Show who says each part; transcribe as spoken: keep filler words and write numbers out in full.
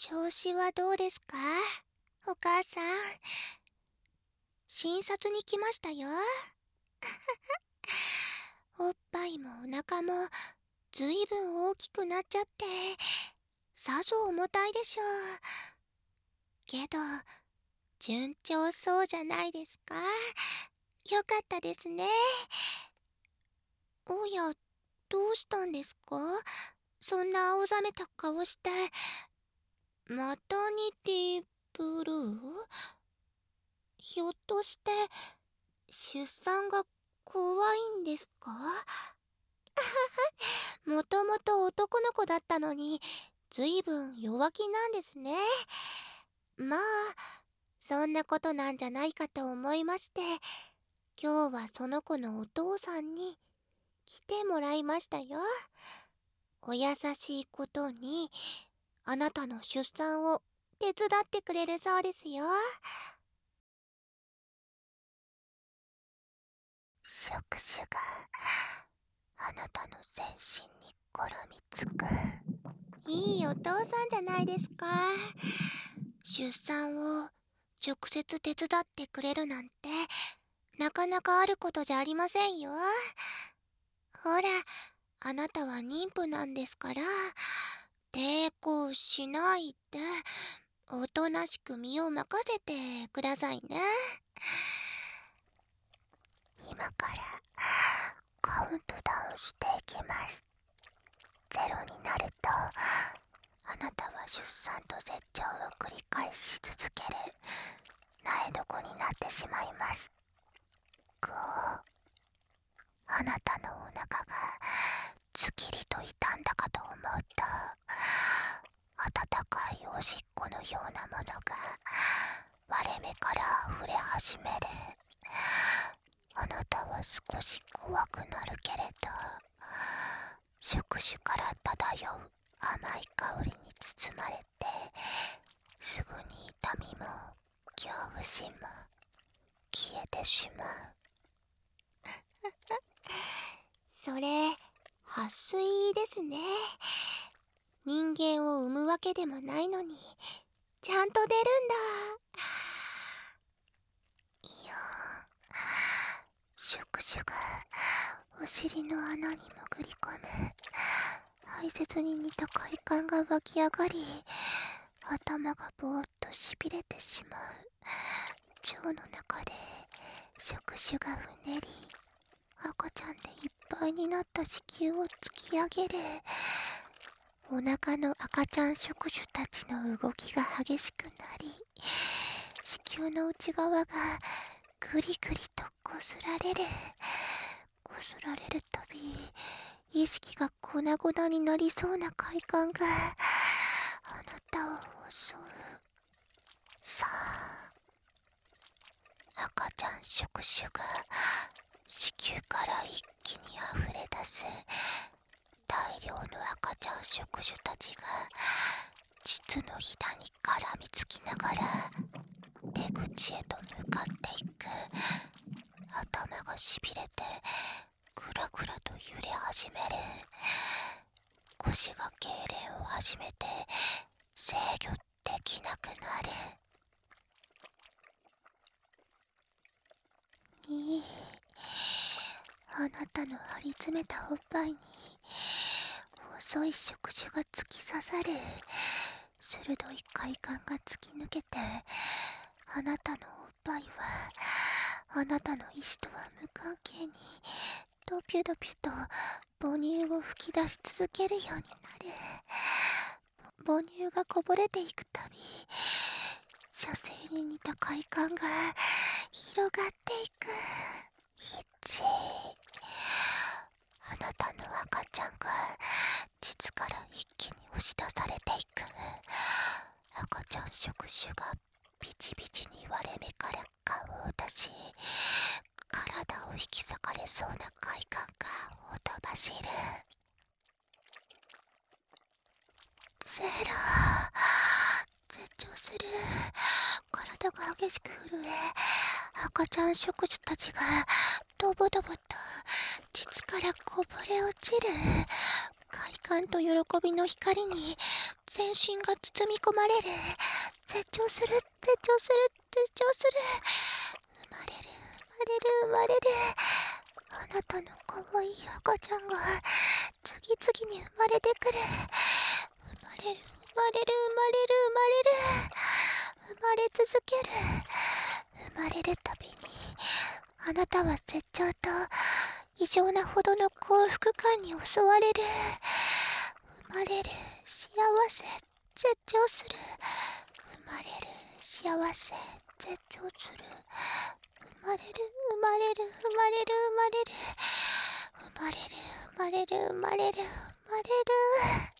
Speaker 1: 調子はどうですか、お母さん。診察に来ましたよ。おっぱいもお腹もずいぶん大きくなっちゃってさぞ重たいでしょう。けど順調そうじゃないですか。よかったですね。おや、どうしたんですか、そんな青ざめた顔して。マタニティブルー？ひょっとして出産が怖いんですか？もともと男の子だったのにずいぶん弱気なんですね。まあそんなことなんじゃないかと思いまして、今日はその子のお父さんに来てもらいましたよ。お優しいことにあなたの出産を手伝ってくれるそうですよ。触手があなたの全身に絡みつく。いいお父さんじゃないですか。出産を直接手伝ってくれるなんてなかなかあることじゃありませんよ。ほら、あなたは妊婦なんですから、抵抗しないでおとなしく身を任せてくださいね。今からカウントダウンしていきます。ゼロになるとあなたは出産と絶頂を繰り返し続ける苗床になってしまいます。ご、あなたのお腹がつきりと痛んだかと思うと、温かいおしっこのようなものが割れ目から溢れ始める。あなたは少し怖くなるけれど、触手から漂う甘い香りに包まれて、すぐに痛みも恐怖心も消えてしまう。それ撥水ですね。人間を産むわけでもないのにちゃんと出るんだ。いや、触手がお尻の穴に潜り込む排泄に似た快感が湧き上がり、頭がぼーっとしびれてしまう。腸の中で触手がうねり、赤ちゃんでいっぱいになった子宮を突き上げる。お腹の赤ちゃん触手たちの動きが激しくなり、子宮の内側がぐりぐりとこすられる。こすられるたび意識が粉々になりそうな快感があなたを襲う。さあ、赤ちゃん触手が子宮から一気に溢れ出す。大量の赤ちゃん触手たちが膣のひだに絡みつきながら出口へと向かっていく。頭がしびれてぐらぐらと揺れ始める。腰が痙攣を始めて制御できなくなる。にい、あなたの張り詰めたおっぱいに細い触手が突き刺さる。鋭い快感が突き抜けて、あなたのおっぱいはあなたの意志とは無関係にドピュドピュと母乳を吹き出し続けるようになる。母乳がこぼれていくたび、射精に似た快感が広がっていく。いち、あなたの赤ちゃんが膣から一気に押し出されていく。赤ちゃん触手がビチビチに割れ目から顔を出し、体を引き裂かれそうな快感がほとばしる。ゼロ、絶頂する。体が激しく震え、赤ちゃん触手たちがドボドボと膣からこぼれ落ちる。快感と喜びの光に全身が包み込まれる。絶頂する、絶頂する、絶頂する。生まれる、生まれる、生まれる。あなたの可愛い赤ちゃんが次々に生まれてくる。生まれる、生まれる、生まれる、生まれる。生まれ続ける。生まれるたびにあなたは絶頂と異常なほどの幸福感に襲われる。生まれる、幸せ、絶頂する。生まれる、幸せ、絶頂する。生まれる、生まれる、生まれる、生まれる。生まれる、生まれる、生まれる、生まれる。